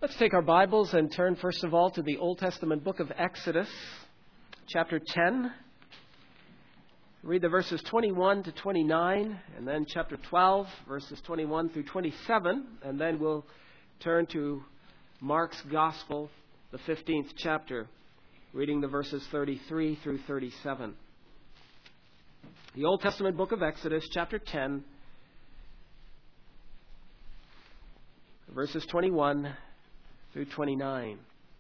Let's take our Bibles and turn first of all to the Old Testament book of Exodus, chapter 10. Read the verses 21 to 29, and then chapter 12, verses 21 through 27, and then we'll turn to Mark's Gospel, the 15th chapter, reading the verses 33 through 37. The Old Testament book of Exodus, chapter 10, verses 21 through 29.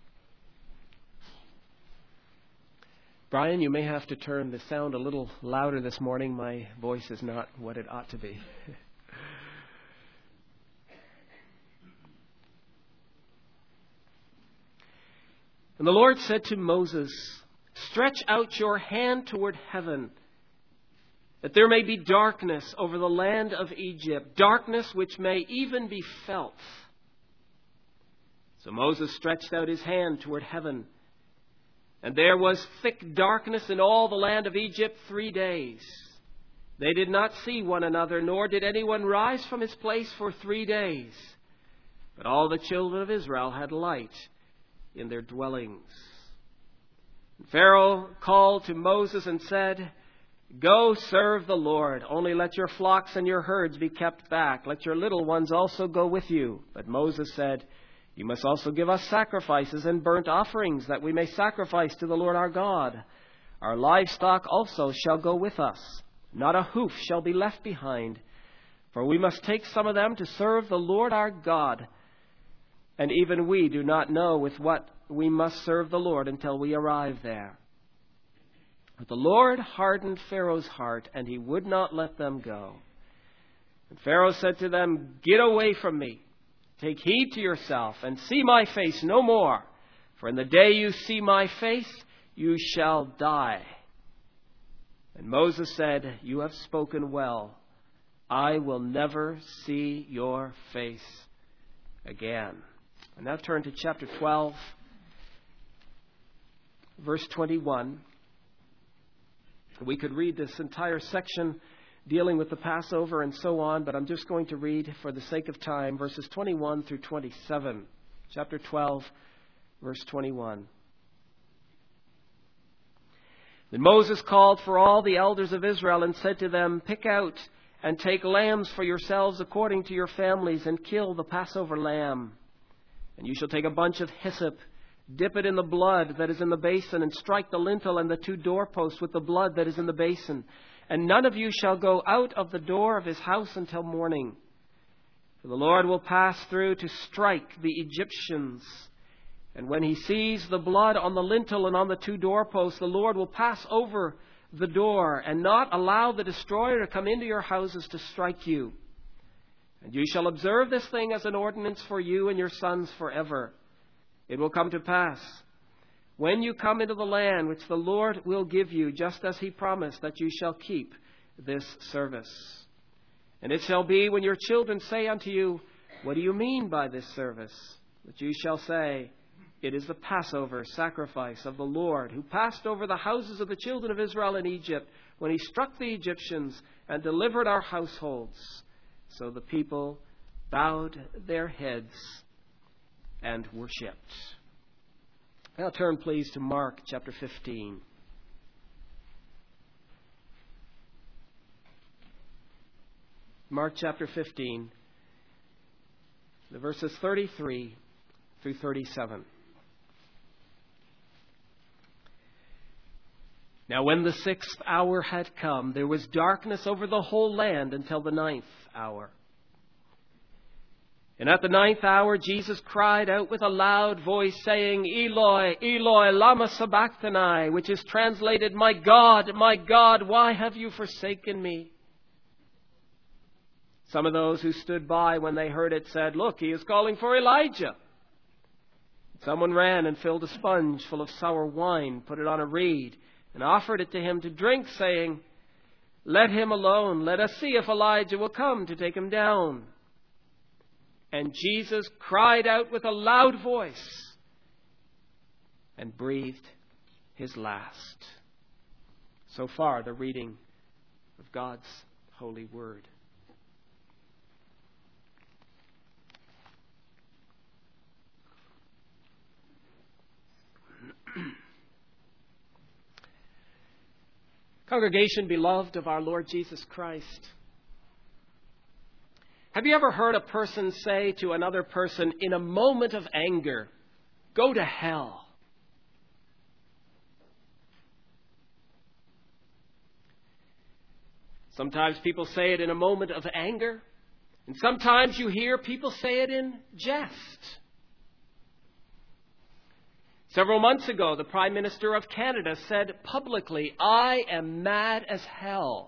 Brian, you may have to turn the sound a little louder this morning. My voice is not what it ought to be. And the Lord said to Moses, "Stretch out your hand toward heaven, that there may be darkness over the land of Egypt, darkness which may even be felt." So Moses stretched out his hand toward heaven, and there was thick darkness in all the land of Egypt 3 days. They did not see one another, nor did anyone rise from his place for 3 days. But all the children of Israel had light in their dwellings. And Pharaoh called to Moses and said, "Go serve the Lord. Only let your flocks and your herds be kept back. Let your little ones also go with you." But Moses said, "You must also give us sacrifices and burnt offerings, that we may sacrifice to the Lord our God. Our livestock also shall go with us. Not a hoof shall be left behind, for we must take some of them to serve the Lord our God. And even we do not know with what we must serve the Lord until we arrive there." But the Lord hardened Pharaoh's heart, and he would not let them go. And Pharaoh said to them, "Get away from me. Take heed to yourself, and see my face no more. For in the day you see my face, you shall die." And Moses said, "You have spoken well. I will never see your face again." And now turn to chapter 12, verse 21. We could read this entire section dealing with the Passover and so on, but I'm just going to read, for the sake of time, verses 21 through 27. Chapter 12, verse 21. Then Moses called for all the elders of Israel and said to them, "Pick out and take lambs for yourselves according to your families, and kill the Passover lamb. And you shall take a bunch of hyssop, dip it in the blood that is in the basin, and strike the lintel and the 2 doorposts with the blood that is in the basin. And none of you shall go out of the door of his house until morning. For the Lord will pass through to strike the Egyptians. And when he sees the blood on the lintel and on the 2 doorposts, the Lord will pass over the door and not allow the destroyer to come into your houses to strike you. And you shall observe this thing as an ordinance for you and your sons forever. It will come to pass, when you come into the land which the Lord will give you, just as he promised, that you shall keep this service. And it shall be, when your children say unto you, 'What do you mean by this service?' that you shall say, 'It is the Passover sacrifice of the Lord, who passed over the houses of the children of Israel in Egypt, when he struck the Egyptians and delivered our households.' So the people bowed their heads and worshipped." Now turn, please, to Mark chapter 15. Mark chapter 15, the verses 33 through 37. Now when the 6th hour had come, there was darkness over the whole land until the 9th hour. And at the 9th hour, Jesus cried out with a loud voice, saying, "Eloi, Eloi, lama sabachthani," which is translated, my God, why have you forsaken me?" Some of those who stood by when they heard it said, "Look, he is calling for Elijah." Someone ran and filled a sponge full of sour wine, put it on a reed, and offered it to him to drink, saying, "Let him alone. Let us see if Elijah will come to take him down." And Jesus cried out with a loud voice and breathed his last. So far, the reading of God's holy word. Congregation beloved of our Lord Jesus Christ, have you ever heard a person say to another person in a moment of anger, "Go to hell"? Sometimes people say it in a moment of anger, and sometimes you hear people say it in jest. Several months ago, the Prime Minister of Canada said publicly, "I am mad as hell."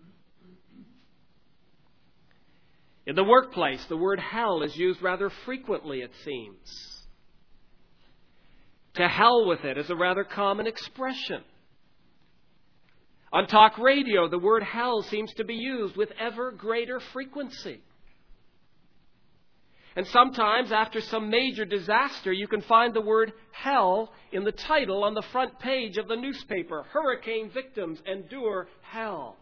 In the workplace, the word hell is used rather frequently, it seems. To hell with it is a rather common expression. On talk radio, the word hell seems to be used with ever greater frequency. And sometimes, after some major disaster, you can find the word hell in the title on the front page of the newspaper. Hurricane victims endure hell.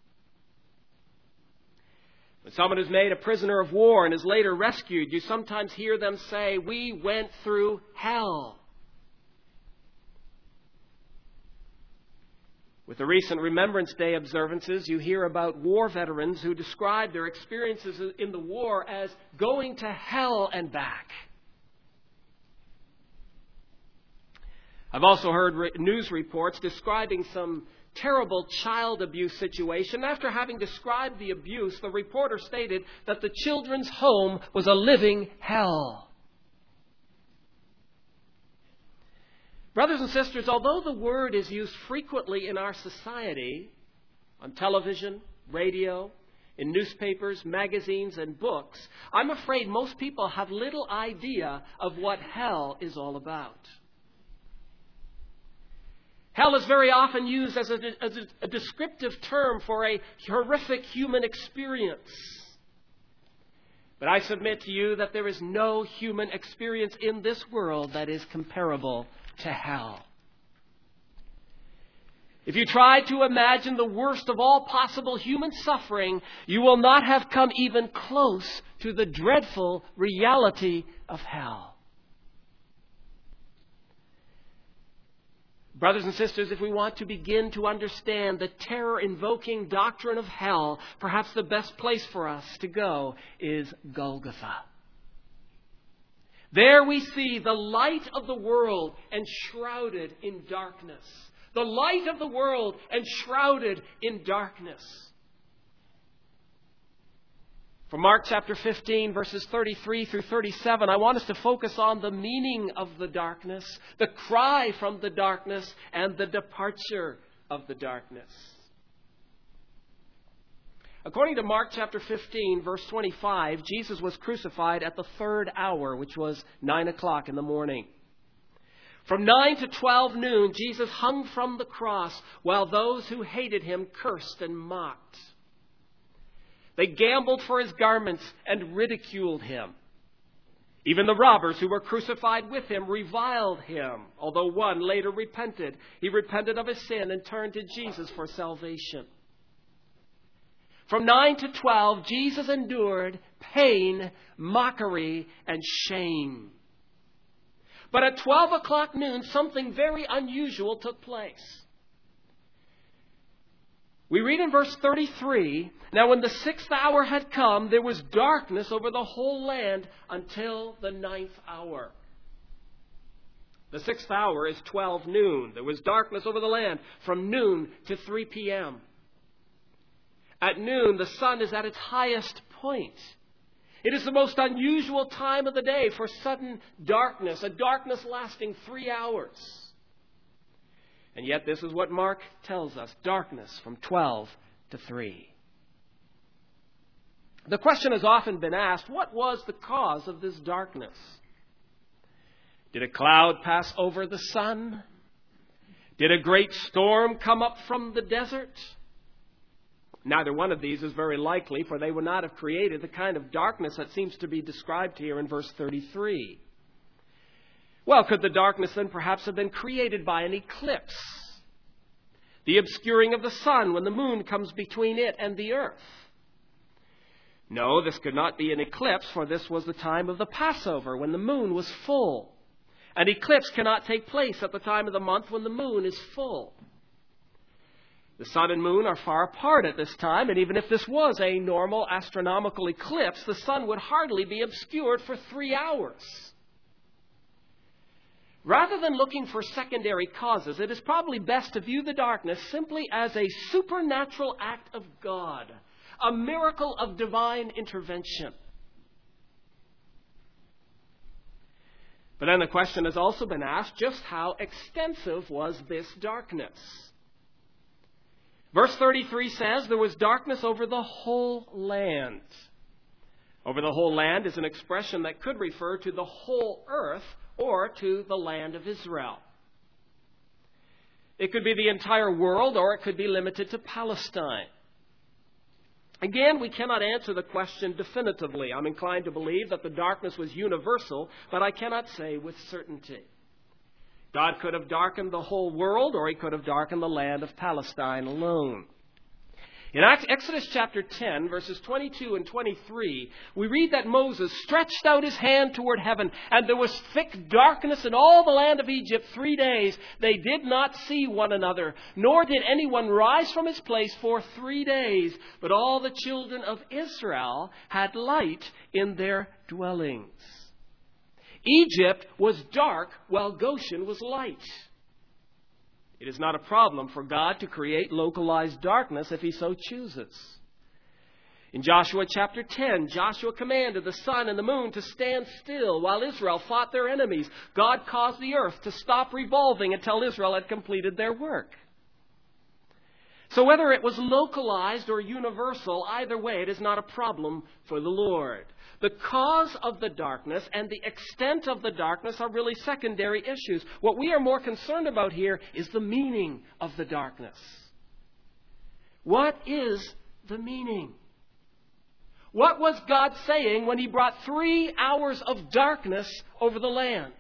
When someone is made a prisoner of war and is later rescued, you sometimes hear them say, "We went through hell." With the recent Remembrance Day observances, you hear about war veterans who describe their experiences in the war as going to hell and back. I've also heard news reports describing some terrible child abuse situation. After having described the abuse, the reporter stated that the children's home was a living hell. Brothers and sisters, although the word is used frequently in our society, on television, radio, in newspapers, magazines, and books, I'm afraid most people have little idea of what hell is all about. Hell is very often used as a descriptive term for a horrific human experience. But I submit to you that there is no human experience in this world that is comparable to hell. If you try to imagine the worst of all possible human suffering, you will not have come even close to the dreadful reality of hell. Brothers and sisters, if we want to begin to understand the terror-invoking doctrine of hell, perhaps the best place for us to go is Golgotha. There we see the light of the world enshrouded in darkness. The light of the world enshrouded in darkness. From Mark chapter 15, verses 33 through 37, I want us to focus on the meaning of the darkness, the cry from the darkness, and the departure of the darkness. According to Mark chapter 15, verse 25, Jesus was crucified at the third hour, which was 9 o'clock in the morning. From 9 to 12 noon, Jesus hung from the cross while those who hated him cursed and mocked. They gambled for his garments and ridiculed him. Even the robbers who were crucified with him reviled him, although one later repented. He repented of his sin and turned to Jesus for salvation. From 9 to 12, Jesus endured pain, mockery, and shame. But at 12 o'clock noon, something very unusual took place. We read in verse 33, "Now when the 6th hour had come, there was darkness over the whole land until the 9th hour." The 6th hour is 12 noon. There was darkness over the land from noon to 3 p.m. At noon, the sun is at its highest point. It is the most unusual time of the day for sudden darkness, a darkness lasting 3 hours. And yet this is what Mark tells us, darkness from 12 to 3. The question has often been asked, what was the cause of this darkness? Did a cloud pass over the sun? Did a great storm come up from the desert? Neither one of these is very likely, for they would not have created the kind of darkness that seems to be described here in verse 33. Well, could the darkness then perhaps have been created by an eclipse? The obscuring of the sun when the moon comes between it and the earth? No, this could not be an eclipse, for this was the time of the Passover when the moon was full. An eclipse cannot take place at the time of the month when the moon is full. The sun and moon are far apart at this time, and even if this was a normal astronomical eclipse, the sun would hardly be obscured for 3 hours. Rather than looking for secondary causes, it is probably best to view the darkness simply as a supernatural act of God, a miracle of divine intervention. But then the question has also been asked, just how extensive was this darkness? Verse 33 says, there was darkness over the whole land. Over the whole land is an expression that could refer to the whole earth or to the land of Israel. It could be the entire world, or it could be limited to Palestine. Again, we cannot answer the question definitively. I'm inclined to believe that the darkness was universal, but I cannot say with certainty. God could have darkened the whole world, or he could have darkened the land of Palestine alone. In Exodus chapter 10, verses 22 and 23, we read that Moses stretched out his hand toward heaven, and there was thick darkness in all the land of Egypt 3 days. They did not see one another, nor did anyone rise from his place for 3 days. But all the children of Israel had light in their dwellings. Egypt was dark while Goshen was light. It is not a problem for God to create localized darkness if he so chooses. In Joshua chapter 10, Joshua commanded the sun and the moon to stand still while Israel fought their enemies. God caused the earth to stop revolving until Israel had completed their work. So whether it was localized or universal, either way, it is not a problem for the Lord. The cause of the darkness and the extent of the darkness are really secondary issues. What we are more concerned about here is the meaning of the darkness. What is the meaning? What was God saying when he brought 3 hours of darkness over the land?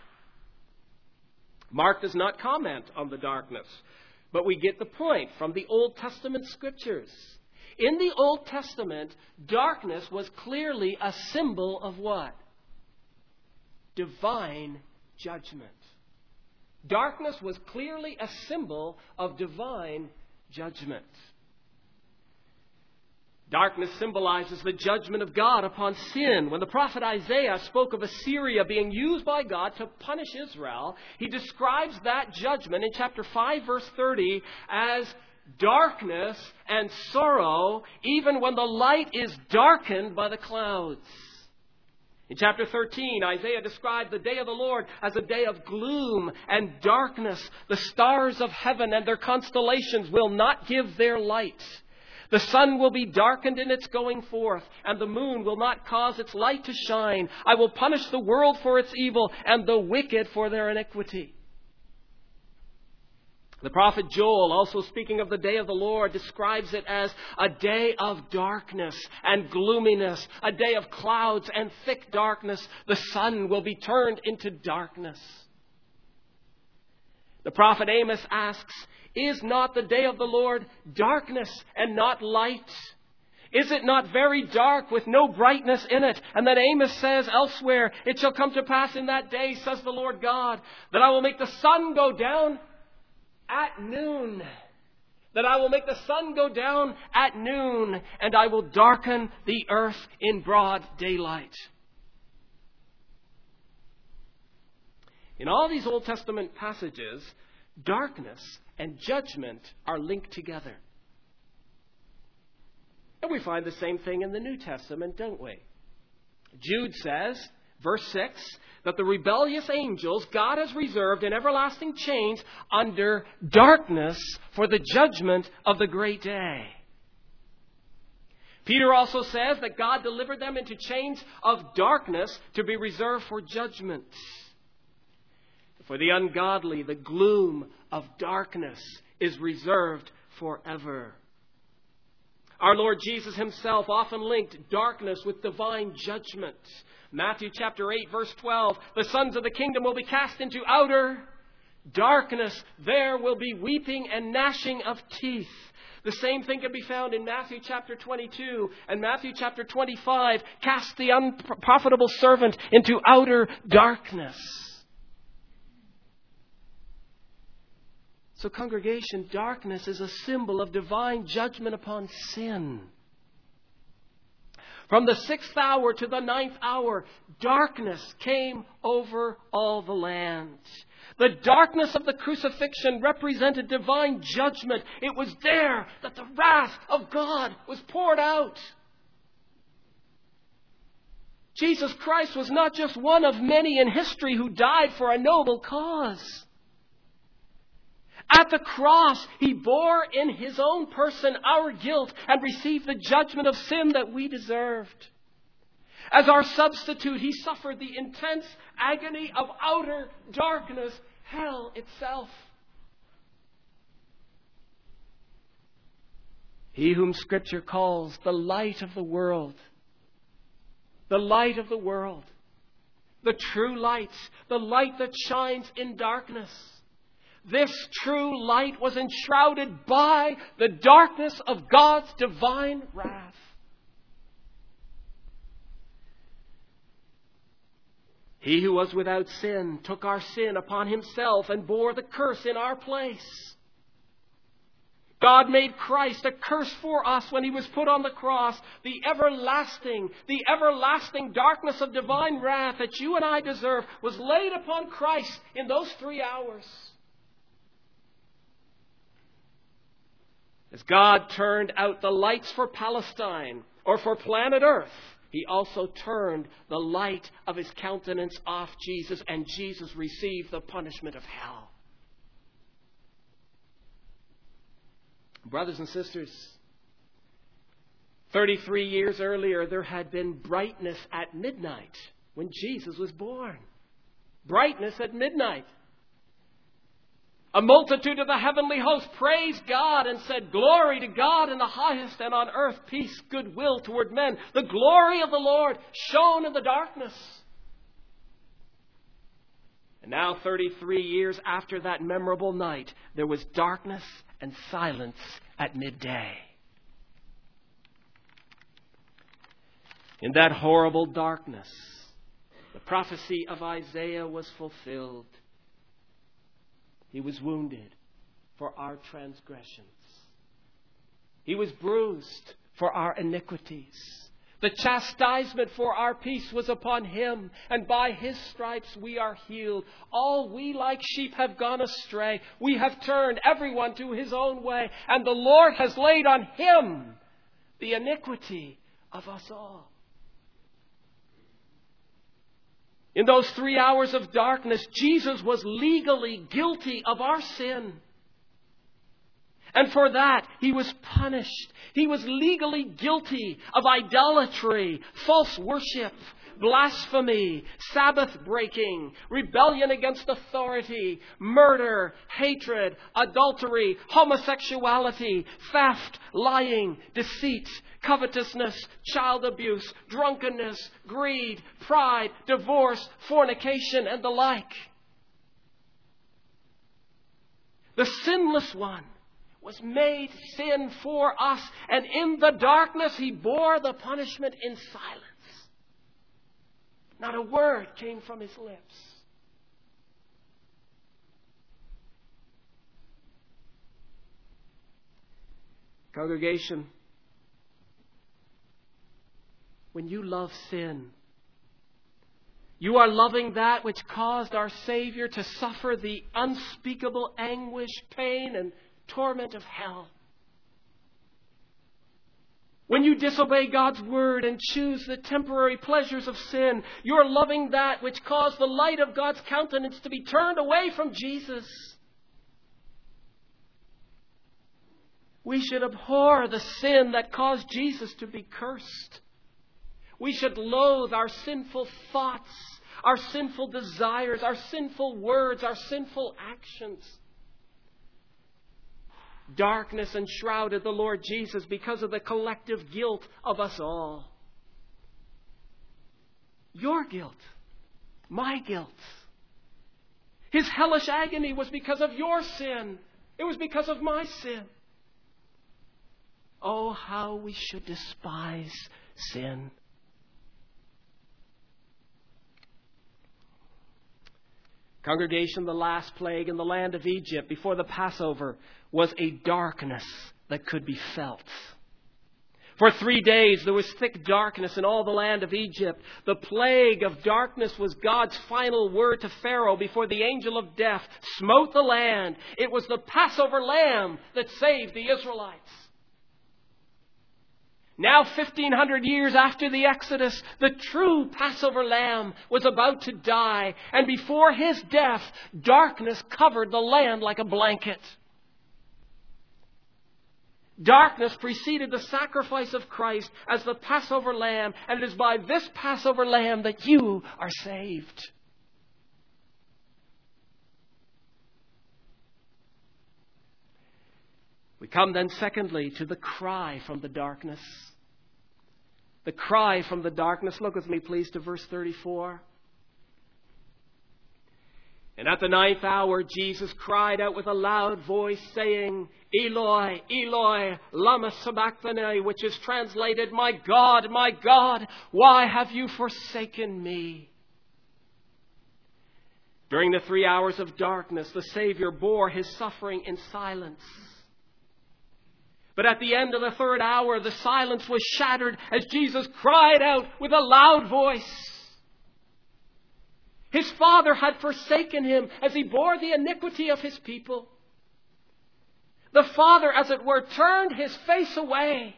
Mark does not comment on the darkness, but we get the point from the Old Testament scriptures. In the Old Testament, darkness was clearly a symbol of what? Divine judgment. Darkness was clearly a symbol of divine judgment. Darkness symbolizes the judgment of God upon sin. When the prophet Isaiah spoke of Assyria being used by God to punish Israel, he describes that judgment in chapter 5, verse 30 as darkness and sorrow, even when the light is darkened by the clouds. In chapter 13, Isaiah described the day of the Lord as a day of gloom and darkness. The stars of heaven and their constellations will not give their light. The sun will be darkened in its going forth, and the moon will not cause its light to shine. I will punish the world for its evil and the wicked for their iniquity. The prophet Joel, also speaking of the day of the Lord, describes it as a day of darkness and gloominess, a day of clouds and thick darkness. The sun will be turned into darkness. The prophet Amos asks, is not the day of the Lord darkness and not light? Is it not very dark with no brightness in it? And then Amos says elsewhere, it shall come to pass in that day, says the Lord God, that I will make the sun go down at noon. That I will make the sun go down at noon, and I will darken the earth in broad daylight. In all these Old Testament passages, darkness and judgment are linked together. And we find the same thing in the New Testament, don't we? Jude says, verse 6, that the rebellious angels God has reserved in everlasting chains under darkness for the judgment of the great day. Peter also says that God delivered them into chains of darkness to be reserved for judgment. For the ungodly, the gloom of darkness is reserved forever. Our Lord Jesus himself often linked darkness with divine judgment. Matthew chapter 8, verse 12, the sons of the kingdom will be cast into outer darkness. There will be weeping and gnashing of teeth. The same thing can be found in Matthew chapter 22 and Matthew chapter 25. Cast the unprofitable servant into outer darkness. So, congregation, darkness is a symbol of divine judgment upon sin. From the 6th hour to the 9th hour, darkness came over all the land. The darkness of the crucifixion represented divine judgment. It was there that the wrath of God was poured out. Jesus Christ was not just one of many in history who died for a noble cause. At the cross, He bore in His own person our guilt and received the judgment of sin that we deserved. As our substitute, He suffered the intense agony of outer darkness, hell itself. He whom Scripture calls the light of the world, the light of the world, the true light, the light that shines in darkness. This true light was enshrouded by the darkness of God's divine wrath. He who was without sin took our sin upon Himself and bore the curse in our place. God made Christ a curse for us when He was put on the cross. The everlasting darkness of divine wrath that you and I deserve was laid upon Christ in those 3 hours. As God turned out the lights for Palestine or for planet Earth, He also turned the light of His countenance off Jesus, and Jesus received the punishment of hell. Brothers and sisters, 33 years earlier, there had been brightness at midnight when Jesus was born. Brightness at midnight. A multitude of the heavenly host praised God and said, "Glory to God in the highest, and on earth peace, goodwill toward men." The glory of the Lord shone in the darkness. And now, 33 years after that memorable night, there was darkness and silence at midday. In that horrible darkness, the prophecy of Isaiah was fulfilled. He was wounded for our transgressions. He was bruised for our iniquities. The chastisement for our peace was upon Him, and by His stripes we are healed. All we like sheep have gone astray. We have turned everyone to his own way, and the Lord has laid on Him the iniquity of us all. In those 3 hours of darkness, Jesus was legally guilty of our sin. And for that, He was punished. He was legally guilty of idolatry, false worship, blasphemy, Sabbath breaking, rebellion against authority, murder, hatred, adultery, homosexuality, theft, lying, deceit, covetousness, child abuse, drunkenness, greed, pride, divorce, fornication, and the like. The sinless one was made sin for us, and in the darkness He bore the punishment in silence. Not a word came from His lips. Congregation, when you love sin, you are loving that which caused our Savior to suffer the unspeakable anguish, pain, and torment of hell. When you disobey God's word and choose the temporary pleasures of sin, you're loving that which caused the light of God's countenance to be turned away from Jesus. We should abhor the sin that caused Jesus to be cursed. We should loathe our sinful thoughts, our sinful desires, our sinful words, our sinful actions. Darkness enshrouded the Lord Jesus because of the collective guilt of us all. Your guilt, my guilt. His hellish agony was because of your sin. It was because of my sin. Oh, how we should despise sin. Congregation, the last plague in the land of Egypt before the Passover was a darkness that could be felt. For 3 days there was thick darkness in all the land of Egypt. The plague of darkness was God's final word to Pharaoh before the angel of death smote the land. It was the Passover lamb that saved the Israelites. Now, 1,500 years after the Exodus, the true Passover lamb was about to die. And before his death, darkness covered the land like a blanket. Darkness preceded the sacrifice of Christ as the Passover lamb. And it is by this Passover lamb that you are saved. We come then, secondly, to the cry from the darkness. The cry from the darkness. Look with me, please, to verse 34. And at the 9th hour, Jesus cried out with a loud voice, saying, Eloi, Eloi, lama sabachthani, which is translated, my God, why have you forsaken me? During the 3 hours of darkness, the Savior bore his suffering in silence. But at the end of the 3rd hour, the silence was shattered as Jesus cried out with a loud voice. His Father had forsaken him as he bore the iniquity of his people. The Father, as it were, turned his face away.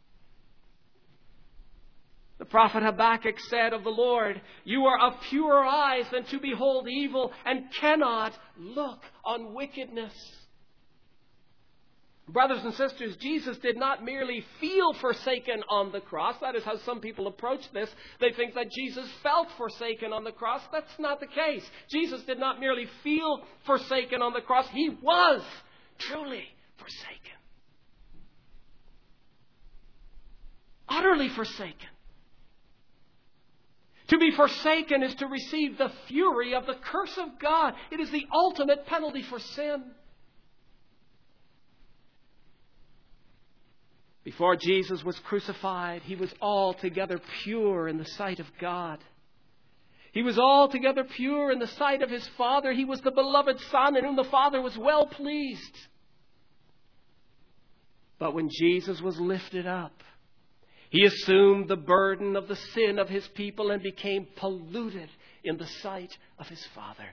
The prophet Habakkuk said of the Lord, you are of purer eyes than to behold evil and cannot look on wickedness. Brothers and sisters, Jesus did not merely feel forsaken on the cross. That is how some people approach this. They think that Jesus felt forsaken on the cross. That's not the case. Jesus did not merely feel forsaken on the cross. He was truly forsaken. Utterly forsaken. To be forsaken is to receive the fury of the curse of God. It is the ultimate penalty for sin. Before Jesus was crucified, he was altogether pure in the sight of God. He was altogether pure in the sight of his Father. He was the beloved Son in whom the Father was well pleased. But when Jesus was lifted up, he assumed the burden of the sin of his people and became polluted in the sight of his Father.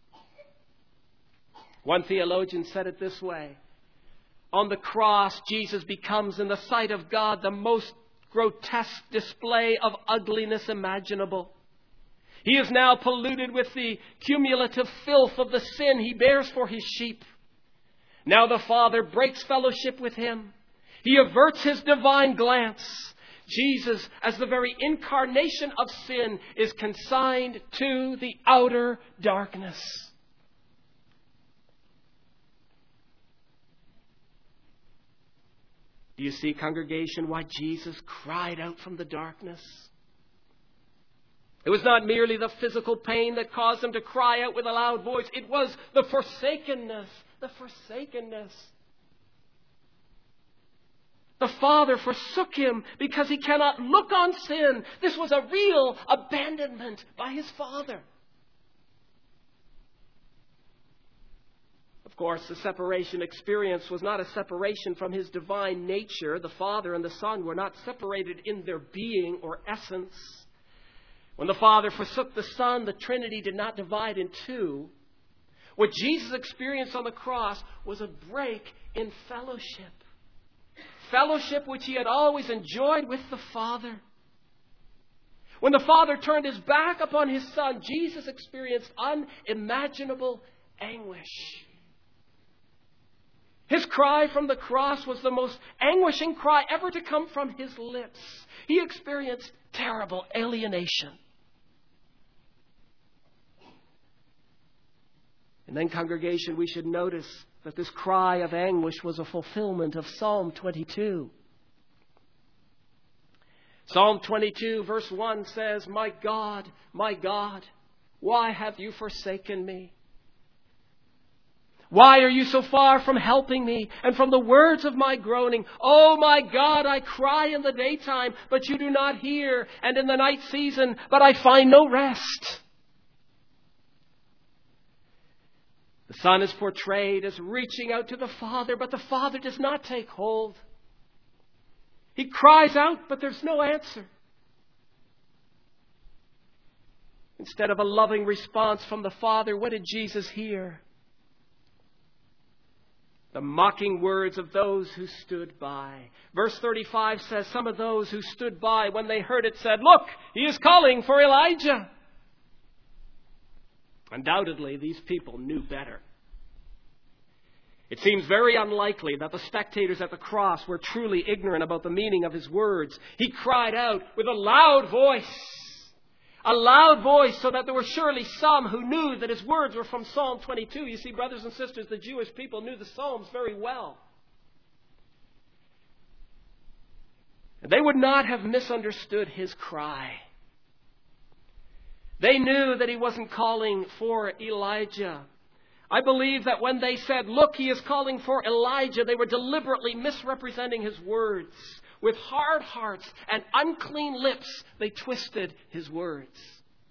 One theologian said it this way. On the cross, Jesus becomes, in the sight of God, the most grotesque display of ugliness imaginable. He is now polluted with the cumulative filth of the sin he bears for his sheep. Now the Father breaks fellowship with him. He averts his divine glance. Jesus, as the very incarnation of sin, is consigned to the outer darkness. Do you see, congregation, why Jesus cried out from the darkness? It was not merely the physical pain that caused him to cry out with a loud voice. It was the forsakenness. The forsakenness. The Father forsook him because he cannot look on sin. This was a real abandonment by his Father. Of course, the separation experience was not a separation from his divine nature. The Father and the Son were not separated in their being or essence. When the Father forsook the Son, the Trinity did not divide in two. What Jesus experienced on the cross was a break in fellowship. Fellowship which he had always enjoyed with the Father. When the Father turned his back upon his Son, Jesus experienced unimaginable anguish. His cry from the cross was the most anguishing cry ever to come from his lips. He experienced terrible alienation. And then, congregation, we should notice that this cry of anguish was a fulfillment of Psalm 22. Psalm 22, verse 1 says, my God, why have you forsaken me? Why are you so far from helping me and from the words of my groaning? Oh, my God, I cry in the daytime, but you do not hear, and in the night season, but I find no rest. Son is portrayed as reaching out to the Father, but the Father does not take hold. He cries out, but there's no answer. Instead of a loving response from the Father, what did Jesus hear? The mocking words of those who stood by. Verse 35 says, some of those who stood by, when they heard it, said, "Look, he is calling for Elijah." Undoubtedly, these people knew better. It seems very unlikely that the spectators at the cross were truly ignorant about the meaning of his words. He cried out with a loud voice, so that there were surely some who knew that his words were from Psalm 22. You see, brothers and sisters, the Jewish people knew the Psalms very well. And they would not have misunderstood his cry. They knew that he wasn't calling for Elijah. I believe that when they said, "Look, he is calling for Elijah," they were deliberately misrepresenting his words. With hard hearts and unclean lips, they twisted his words.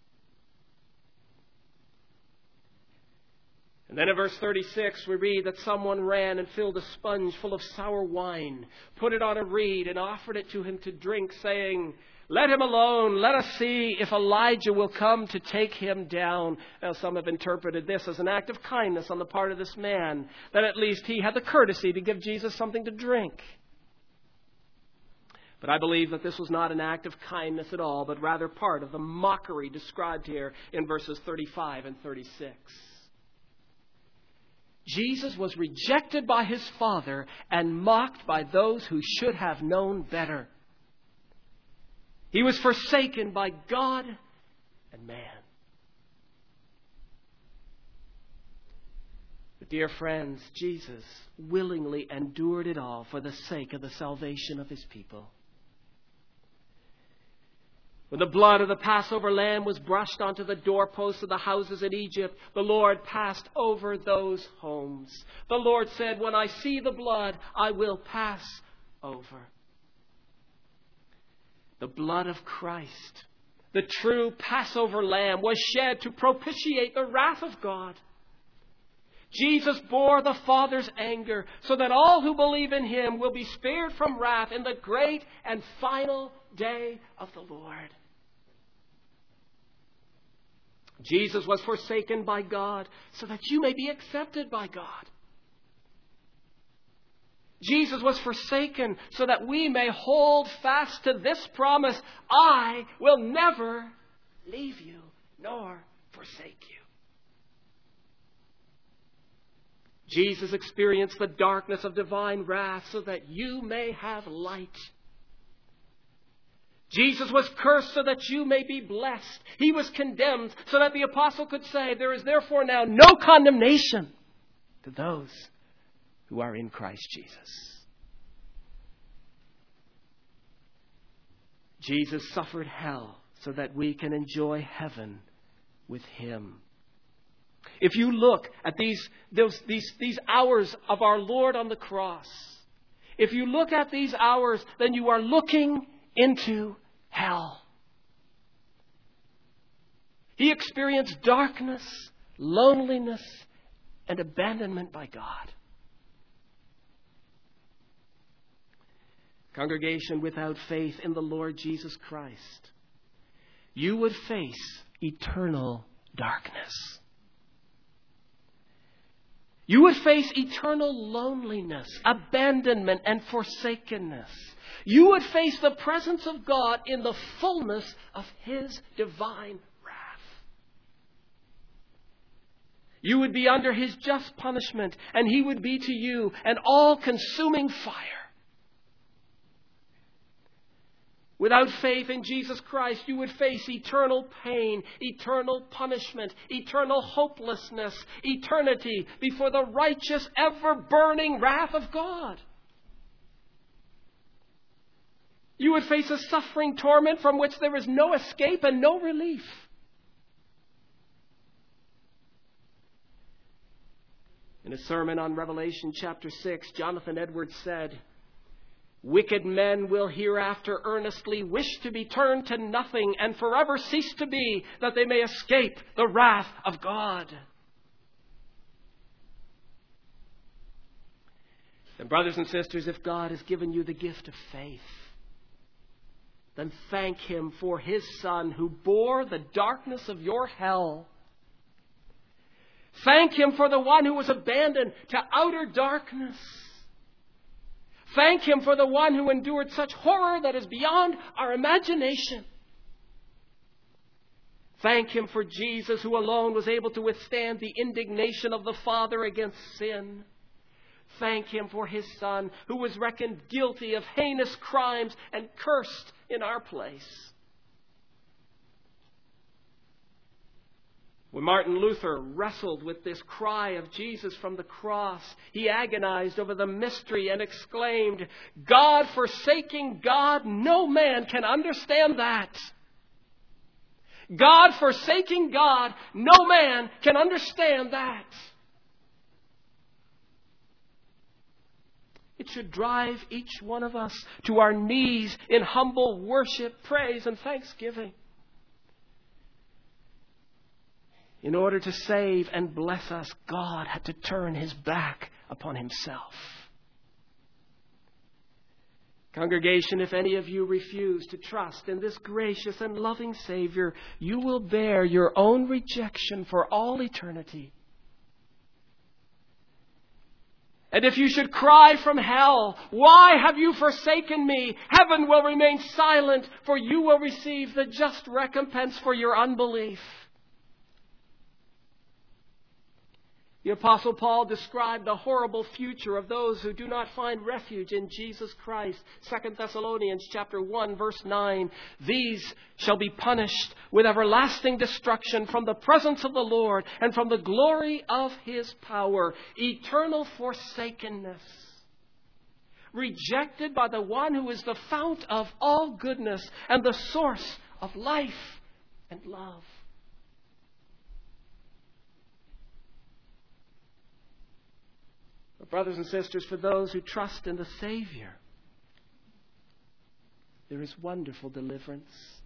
And then in verse 36, we read that someone ran and filled a sponge full of sour wine, put it on a reed, and offered it to him to drink, saying, "Let him alone. Let us see if Elijah will come to take him down." Now, some have interpreted this as an act of kindness on the part of this man, that at least he had the courtesy to give Jesus something to drink. But I believe that this was not an act of kindness at all, but rather part of the mockery described here in verses 35 and 36. Jesus was rejected by his Father and mocked by those who should have known better. He was forsaken by God and man. But dear friends, Jesus willingly endured it all for the sake of the salvation of his people. When the blood of the Passover lamb was brushed onto the doorposts of the houses in Egypt, the Lord passed over those homes. The Lord said, "When I see the blood, I will pass over." The blood of Christ, the true Passover lamb, was shed to propitiate the wrath of God. Jesus bore the Father's anger so that all who believe in him will be spared from wrath in the great and final day of the Lord. Jesus was forsaken by God so that you may be accepted by God. Jesus was forsaken so that we may hold fast to this promise: "I will never leave you nor forsake you." Jesus experienced the darkness of divine wrath so that you may have light. Jesus was cursed so that you may be blessed. He was condemned so that the apostle could say, "There is therefore now no condemnation to those who are in Christ Jesus." Jesus suffered hell so that we can enjoy heaven with him. If you look at these hours of our Lord on the cross, if you look at these hours, then you are looking into hell. He experienced darkness, loneliness, and abandonment by God. Congregation, without faith in the Lord Jesus Christ, you would face eternal darkness. You would face eternal loneliness, abandonment, and forsakenness. You would face the presence of God in the fullness of his divine wrath. You would be under his just punishment, and he would be to you an all-consuming fire. Without faith in Jesus Christ, you would face eternal pain, eternal punishment, eternal hopelessness, eternity before the righteous, ever-burning wrath of God. You would face a suffering torment from which there is no escape and no relief. In a sermon on Revelation chapter 6, Jonathan Edwards said, "Wicked men will hereafter earnestly wish to be turned to nothing and forever cease to be, that they may escape the wrath of God." And brothers and sisters, if God has given you the gift of faith, then thank Him for His Son who bore the darkness of your hell. Thank Him for the one who was abandoned to outer darkness. Thank Him for the one who endured such horror that is beyond our imagination. Thank Him for Jesus, who alone was able to withstand the indignation of the Father against sin. Thank Him for His Son, who was reckoned guilty of heinous crimes and cursed in our place. When Martin Luther wrestled with this cry of Jesus from the cross, he agonized over the mystery and exclaimed, "God forsaking God, no man can understand that." God forsaking God, no man can understand that. It should drive each one of us to our knees in humble worship, praise, and thanksgiving. In order to save and bless us, God had to turn His back upon Himself. Congregation, if any of you refuse to trust in this gracious and loving Savior, you will bear your own rejection for all eternity. And if you should cry from hell, "Why have you forsaken me?" heaven will remain silent, for you will receive the just recompense for your unbelief. The Apostle Paul described the horrible future of those who do not find refuge in Jesus Christ. 2 Thessalonians chapter 1, verse 9. "These shall be punished with everlasting destruction from the presence of the Lord and from the glory of His power." Eternal forsakenness. Rejected by the one who is the fount of all goodness and the source of life and love. But brothers and sisters, for those who trust in the Savior, there is wonderful deliverance.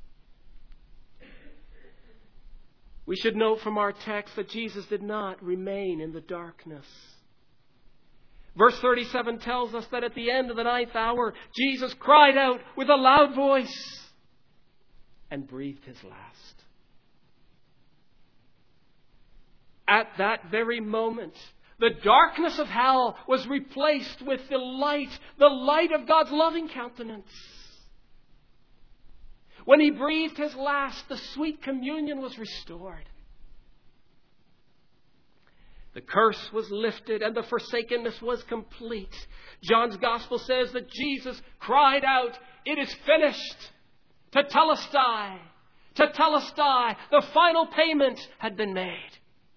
We should note from our text that Jesus did not remain in the darkness. Verse 37 tells us that at the end of the 9th hour, Jesus cried out with a loud voice and breathed His last. At that very moment, the darkness of hell was replaced with the light of God's loving countenance. When He breathed His last, the sweet communion was restored. The curse was lifted and the forsakenness was complete. John's Gospel says that Jesus cried out, "It is finished." Tetelestai. Tetelestai. The final payment had been made.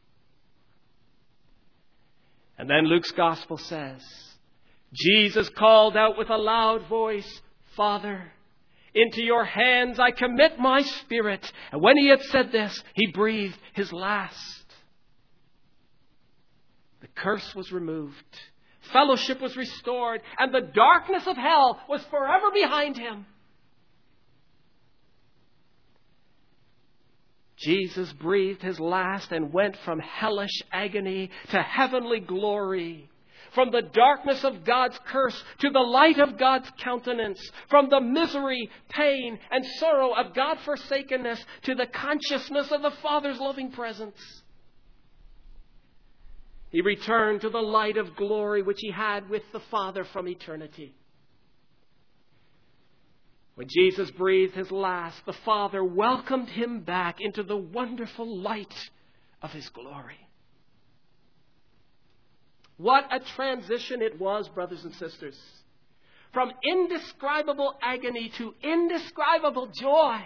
And then Luke's Gospel says, Jesus called out with a loud voice, "Father, into your hands I commit my spirit." And when He had said this, He breathed His last. The curse was removed. Fellowship was restored. And the darkness of hell was forever behind Him. Jesus breathed His last and went from hellish agony to heavenly glory. From the darkness of God's curse to the light of God's countenance. From the misery, pain, and sorrow of God-forsakenness to the consciousness of the Father's loving presence. He returned to the light of glory which He had with the Father from eternity. When Jesus breathed His last, the Father welcomed Him back into the wonderful light of His glory. What a transition it was, brothers and sisters. From indescribable agony to indescribable joy.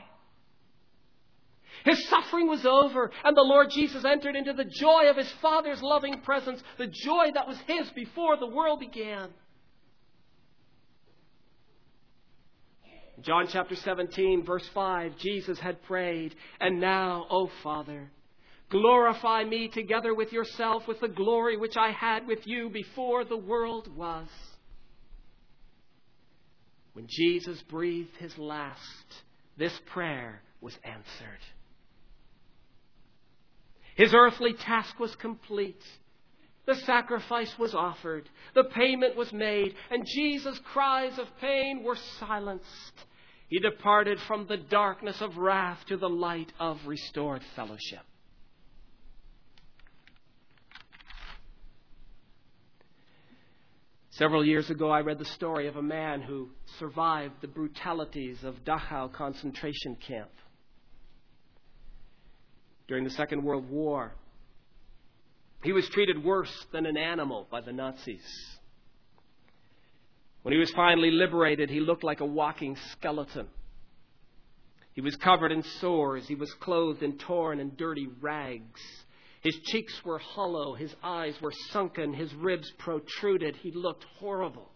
His suffering was over, and the Lord Jesus entered into the joy of His Father's loving presence, the joy that was His before the world began. John chapter 17, verse 5, Jesus had prayed, "And now, O Father, glorify me together with yourself with the glory which I had with you before the world was." When Jesus breathed His last, this prayer was answered. His earthly task was complete. The sacrifice was offered. The payment was made. And Jesus' cries of pain were silenced. He departed from the darkness of wrath to the light of restored fellowship. Several years ago, I read the story of a man who survived the brutalities of Dachau concentration camp. During the Second World War, he was treated worse than an animal by the Nazis. When he was finally liberated, he looked like a walking skeleton. He was covered in sores. He was clothed in torn and dirty rags. His cheeks were hollow. His eyes were sunken. His ribs protruded. He looked horrible.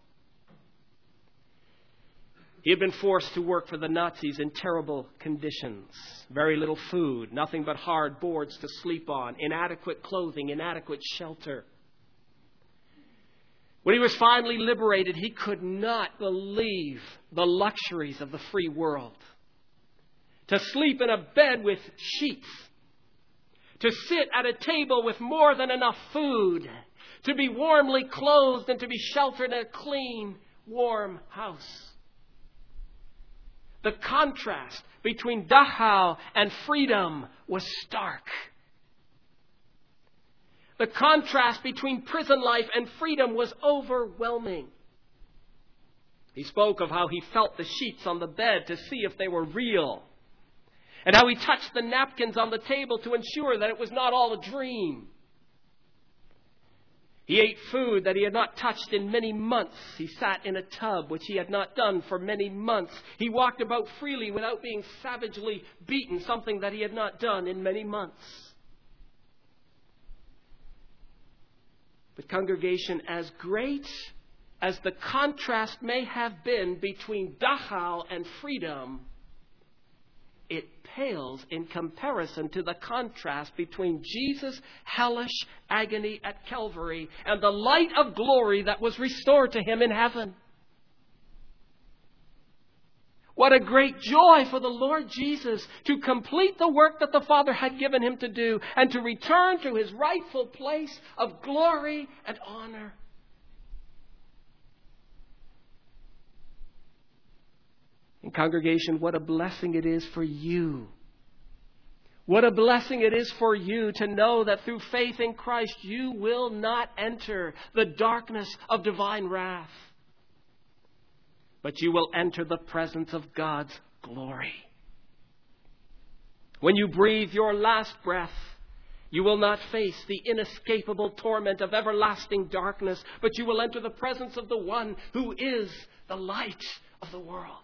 He had been forced to work for the Nazis in terrible conditions. Very little food, nothing but hard boards to sleep on, inadequate clothing, inadequate shelter. When he was finally liberated, he could not believe the luxuries of the free world. To sleep in a bed with sheets. To sit at a table with more than enough food. To be warmly clothed and to be sheltered in a clean, warm house. The contrast between Dachau and freedom was stark. The contrast between prison life and freedom was overwhelming. He spoke of how he felt the sheets on the bed to see if they were real. And how he touched the napkins on the table to ensure that it was not all a dream. He ate food that he had not touched in many months. He sat in a tub, which he had not done for many months. He walked about freely without being savagely beaten, something that he had not done in many months. But congregation, as great as the contrast may have been between Dachau and freedom, it pales in comparison to the contrast between Jesus' hellish agony at Calvary and the light of glory that was restored to him in heaven. What a great joy for the Lord Jesus to complete the work that the Father had given him to do and to return to his rightful place of glory and honor. And congregation, what a blessing it is for you. What a blessing it is for you to know that through faith in Christ you will not enter the darkness of divine wrath, but you will enter the presence of God's glory. When you breathe your last breath, you will not face the inescapable torment of everlasting darkness, but you will enter the presence of the one who is the light of the world.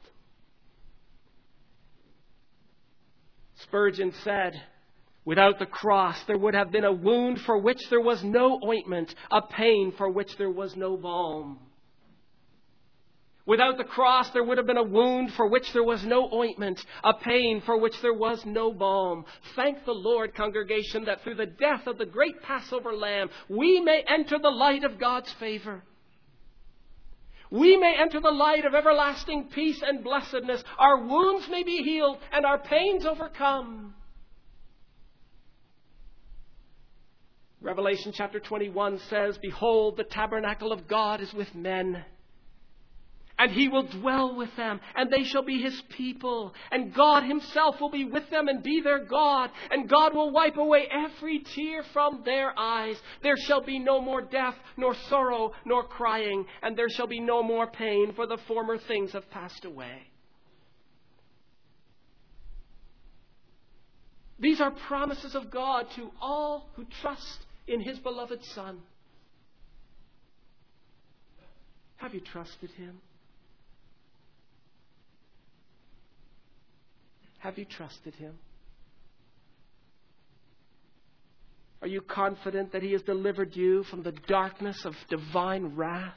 Spurgeon said, without the cross there would have been a wound for which there was no ointment, a pain for which there was no balm. Without the cross there would have been a wound for which there was no ointment, a pain for which there was no balm. Thank the Lord, congregation, that through the death of the great Passover Lamb, we may enter the light of God's favor. We may enter the light of everlasting peace and blessedness. Our wounds may be healed and our pains overcome. Revelation chapter 21 says, behold, the tabernacle of God is with men. And he will dwell with them, and they shall be his people. And God himself will be with them and be their God. And God will wipe away every tear from their eyes. There shall be no more death, nor sorrow, nor crying. And there shall be no more pain, for the former things have passed away. These are promises of God to all who trust in his beloved Son. Have you trusted him? Have you trusted him? Are you confident that he has delivered you from the darkness of divine wrath?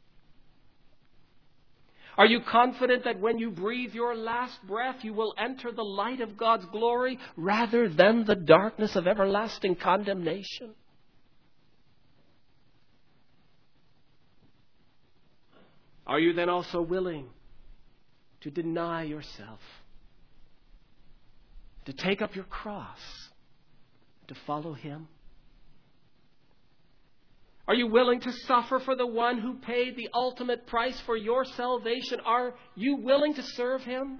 Are you confident that when you breathe your last breath, you will enter the light of God's glory rather than the darkness of everlasting condemnation? Are you then also willing to deny yourself, to take up your cross, to follow him? Are you willing to suffer for the one who paid the ultimate price for your salvation? Are you willing to serve him?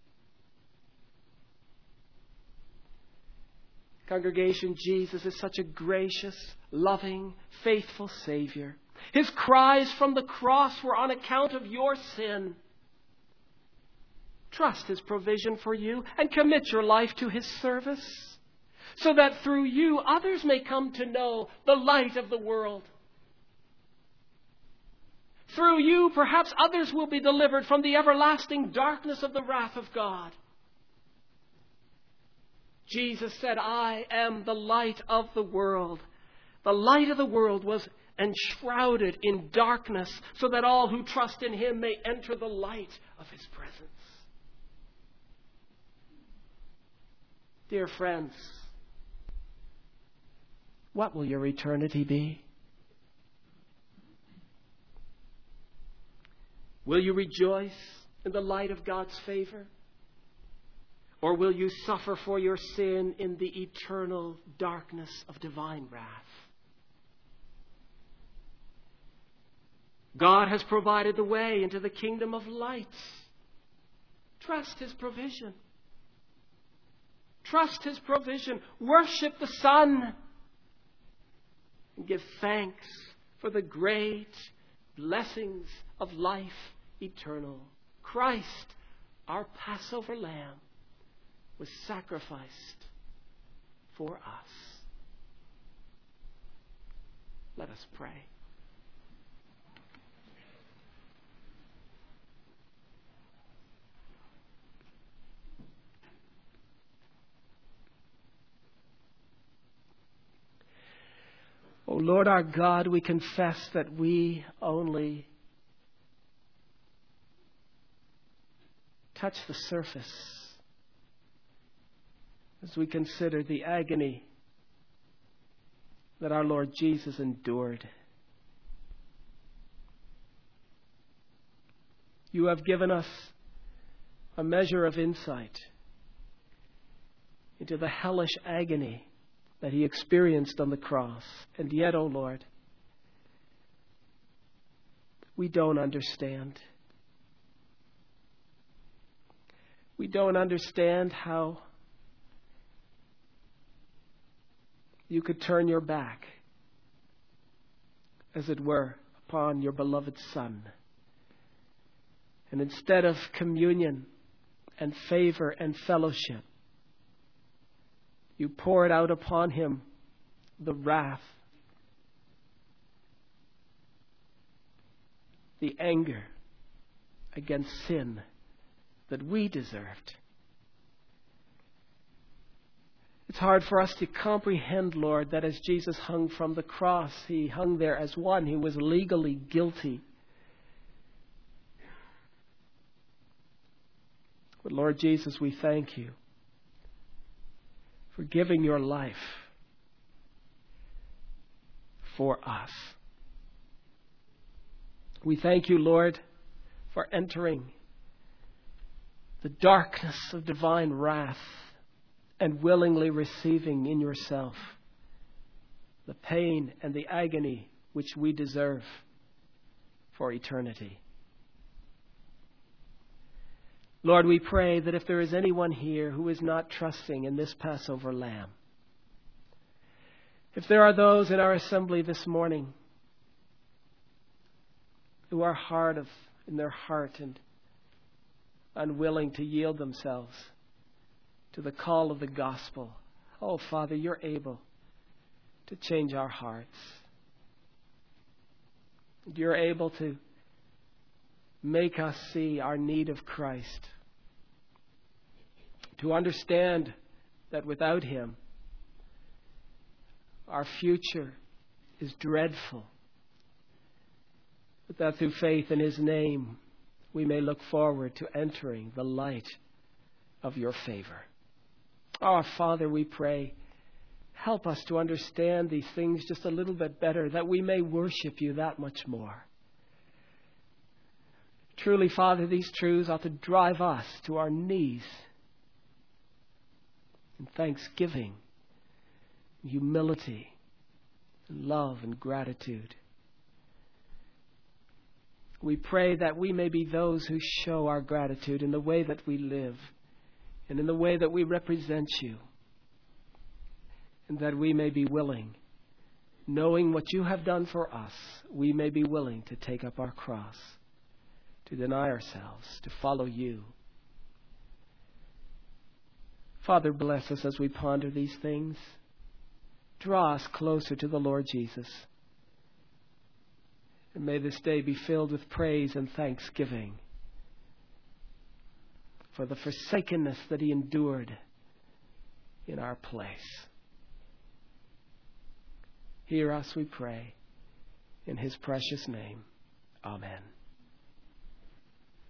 Congregation, Jesus is such a gracious, loving, faithful Savior. His cries from the cross were on account of your sin. Trust His provision for you and commit your life to His service, so that through you others may come to know the light of the world. Through you, perhaps others will be delivered from the everlasting darkness of the wrath of God. Jesus said, I am the light of the world. The light of the world was enshrouded in darkness, so that all who trust in Him may enter the light of His presence. Dear friends, what will your eternity be? Will you rejoice in the light of God's favor? Or will you suffer for your sin in the eternal darkness of divine wrath? God has provided the way into the kingdom of light. Trust His provision. Trust His provision. Worship the Son. And give thanks for the great blessings of life eternal. Christ, our Passover Lamb, was sacrificed for us. Let us pray. O Lord our God, we confess that we only touch the surface as we consider the agony that our Lord Jesus endured. You have given us a measure of insight into the hellish agony that He experienced on the cross. And yet, O Lord, we don't understand. We don't understand how you could turn your back, as it were, upon your beloved Son. And instead of communion and favor and fellowship, you poured out upon Him the wrath, the anger against sin that we deserved. It's hard for us to comprehend, Lord, that as Jesus hung from the cross, He hung there as one who was legally guilty. But Lord Jesus, we thank You for giving Your life for us. We thank You, Lord, for entering the darkness of divine wrath and willingly receiving in Yourself the pain and the agony which we deserve for eternity. Lord, we pray that if there is anyone here who is not trusting in this Passover Lamb, if there are those in our assembly this morning who are hard in their heart and unwilling to yield themselves to the call of the gospel, oh, Father, You're able to change our hearts. You're able to make us see our need of Christ, to understand that without Him, our future is dreadful, but that through faith in His name, we may look forward to entering the light of Your favor. Oh, Father, we pray, help us to understand these things just a little bit better, that we may worship You that much more. Truly, Father, these truths ought to drive us to our knees in thanksgiving, humility, and love and gratitude. We pray that we may be those who show our gratitude in the way that we live and in the way that we represent you, and that we may be willing, knowing what you have done for us, we may be willing to take up our cross, to deny ourselves, to follow you. Father, bless us as we ponder these things. Draw us closer to the Lord Jesus. And may this day be filled with praise and thanksgiving for the forsakenness that he endured in our place. Hear us, we pray, in his precious name. Amen.